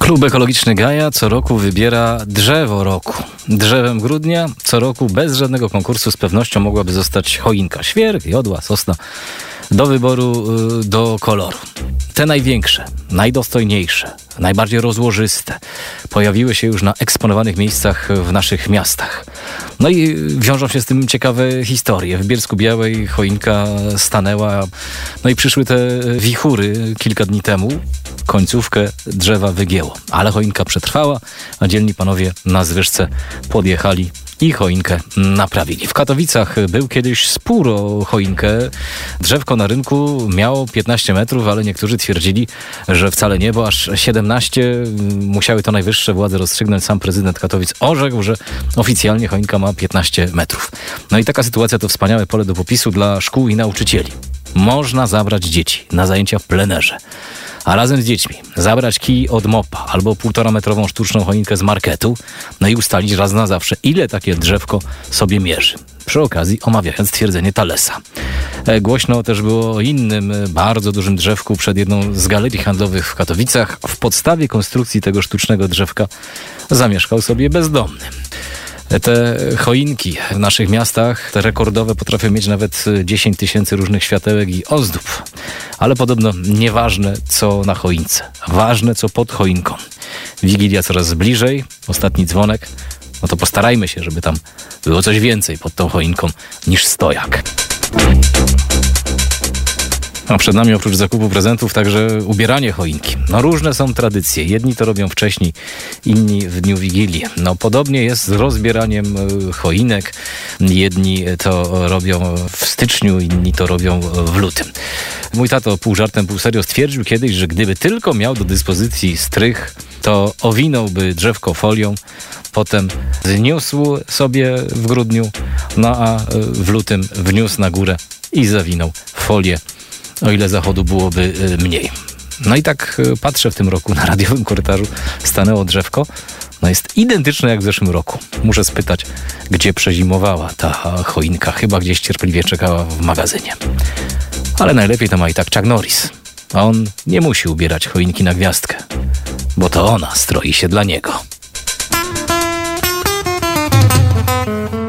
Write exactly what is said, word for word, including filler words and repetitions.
Klub Ekologiczny Gaja co roku wybiera drzewo roku. Drzewem grudnia co roku bez żadnego konkursu z pewnością mogłaby zostać choinka. Świerk, jodła, sosna. Do wyboru, do koloru. Te największe, najdostojniejsze, najbardziej rozłożyste pojawiły się już na eksponowanych miejscach w naszych miastach. No i wiążą się z tym ciekawe historie. W Bielsku-Białej choinka stanęła, no i przyszły te wichury kilka dni temu. Końcówkę drzewa wygięło, ale choinka przetrwała, a dzielni panowie na zwyżce podjechali i choinkę naprawili. W Katowicach był kiedyś spór o choinkę. Drzewko na rynku miało piętnaście metrów, ale niektórzy twierdzili, że wcale nie, bo aż siedemnaście. Musiały to najwyższe władze rozstrzygnąć. Sam prezydent Katowic orzekł, że oficjalnie choinka ma piętnaście metrów. No i taka sytuacja to wspaniałe pole do popisu dla szkół i nauczycieli. Można zabrać dzieci na zajęcia w plenerze, a razem z dziećmi zabrać kij od mopa albo półtora metrową sztuczną choinkę z marketu, no i ustalić raz na zawsze, ile takie drzewko sobie mierzy. Przy okazji omawiając twierdzenie Thalesa. Głośno też było o innym, bardzo dużym drzewku przed jedną z galerii handlowych w Katowicach. W podstawie konstrukcji tego sztucznego drzewka zamieszkał sobie bezdomny. Te choinki w naszych miastach, te rekordowe, potrafią mieć nawet dziesięć tysięcy różnych światełek i ozdób. Ale podobno nieważne co na choince, ważne co pod choinką. Wigilia coraz bliżej, ostatni dzwonek. No to postarajmy się, żeby tam było coś więcej pod tą choinką niż stojak. A przed nami oprócz zakupu prezentów także ubieranie choinki. No różne są tradycje. Jedni to robią wcześniej, inni w dniu Wigilii. No podobnie jest z rozbieraniem choinek. Jedni to robią w styczniu, inni to robią w lutym. Mój tato pół żartem, pół serio stwierdził kiedyś, że gdyby tylko miał do dyspozycji strych, to owinąłby drzewko folią, potem zniósł sobie w grudniu, no a w lutym wniósł na górę i zawinął folię, o ile zachodu byłoby mniej. No i tak patrzę w tym roku na radiowym korytarzu, stanęło drzewko, no jest identyczne jak w zeszłym roku. Muszę spytać, gdzie przezimowała ta choinka. Chyba gdzieś cierpliwie czekała w magazynie. Ale najlepiej to ma i tak Chuck Norris. A on nie musi ubierać choinki na gwiazdkę, bo to ona stroi się dla niego.